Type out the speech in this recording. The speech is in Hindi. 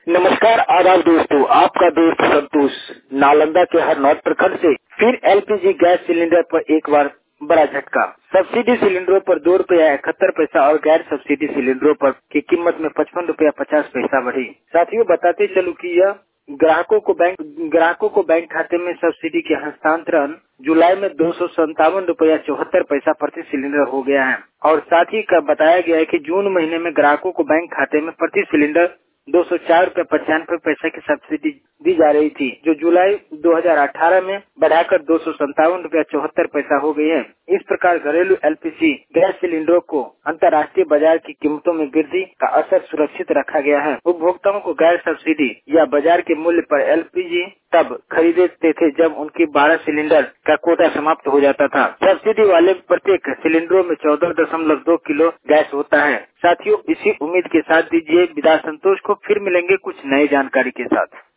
नमस्कार, आदाब दोस्तों, आपका दोस्त संतोष नालंदा के हरनौत प्रखंड से फिर एलपीजी गैस सिलेंडर पर एक बार बड़ा झटका। सब्सिडी सिलेंडरों पर 2 रुपया 71 पैसा और गैर सब्सिडी सिलेंडरों पर की कीमत में 55 रुपया 50 पैसा बढ़ी। साथियों, बताते चलूं कि यह ग्राहकों को बैंक खाते में सब्सिडी के हस्तांतरण जुलाई में 257 रुपया 74 पैसा प्रति सिलेंडर हो गया है और साथ ही बताया गया है कि जून महीने में ग्राहकों को बैंक खाते में प्रति सिलेंडर 204 रुपये 95 पैसे की सब्सिडी दी जा रही थी, जो जुलाई 2018 में बढ़ाकर 257 रुपया 74 पैसा हो गई है। इस प्रकार घरेलू एलपीजी गैस सिलेंडरों को अंतर्राष्ट्रीय बाजार की कीमतों में वृद्धि का असर सुरक्षित रखा गया है। उपभोक्ताओं को गैर सब्सिडी या बाजार के मूल्य पर एलपीजी तब खरीदते थे जब उनकी 12 सिलेंडर का कोटा समाप्त हो जाता था। सब्सिडी वाले प्रत्येक सिलेंडरों में 14.2 किलो गैस होता है। साथियों, इसी उम्मीद के साथ दीजिए विदा संतोष को, फिर मिलेंगे कुछ नई जानकारी के साथ।